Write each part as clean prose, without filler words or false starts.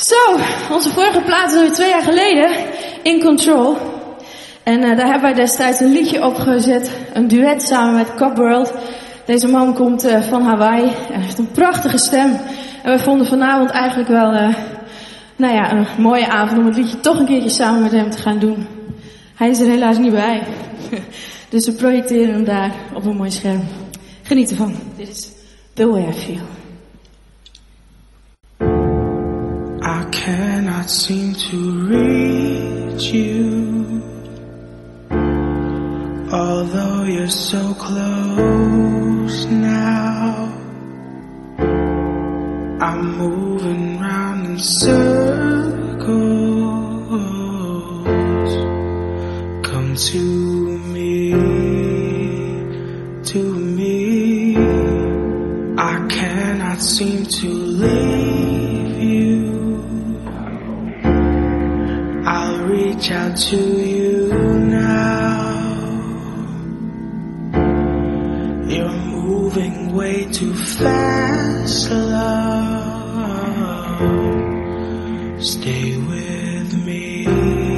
Zo, onze vorige plaat is alweer 2 jaar geleden, In Control. En daar hebben wij destijds een liedje opgezet, een duet samen met Copworld. Deze man komt van Hawaii en heeft een prachtige stem. En we vonden vanavond eigenlijk wel een mooie avond om het liedje toch een keertje samen met hem te gaan doen. Hij is er helaas niet bij. Dus we projecteren hem daar op een mooi scherm. Geniet ervan. Dit is The Way I Feel. I cannot seem to reach you, although you're so close now. I'm moving round in circles. Come to me, to me. I cannot seem to leave you. I'll reach out to you now. You're moving way too fast, love. Stay with me,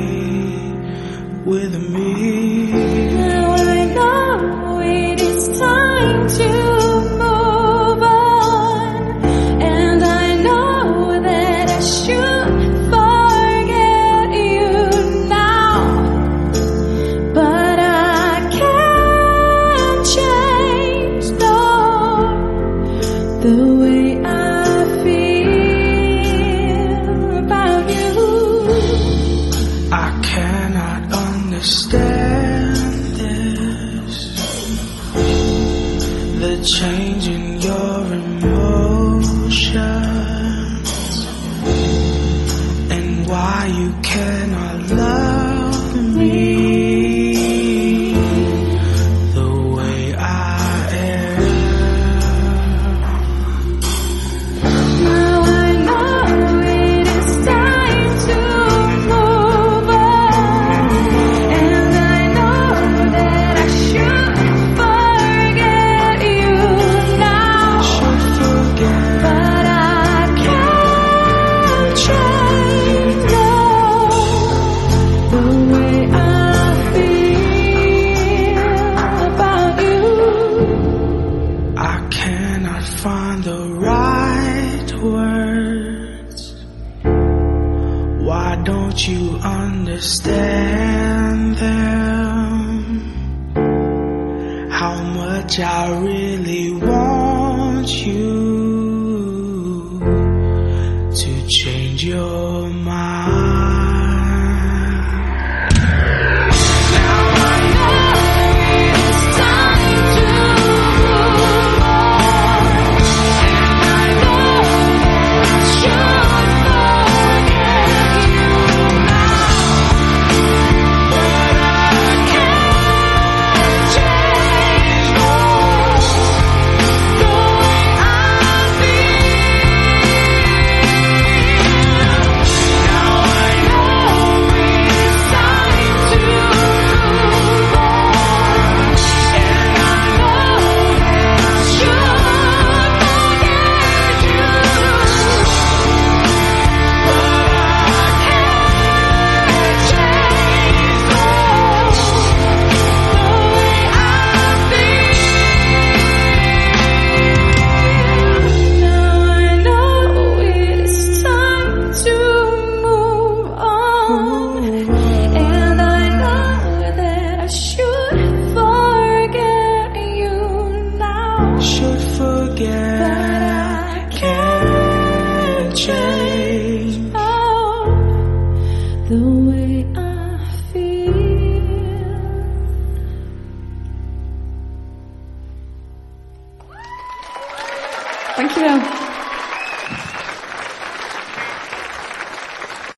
with me. Now I know it is time to move on, and I know that I should forget you now, but I can't change the way I feel about you. I cannot understand this, the change in your emotions, and why you cannot love me the way I am. Now I know it is time to move on, and I know that I should forget you now, but I can't change the way I feel about you. I cannot find the right words. Why don't you understand them? How much I really want you to change your mind. Should forget, but I can't change the way I feel. Dankjewel.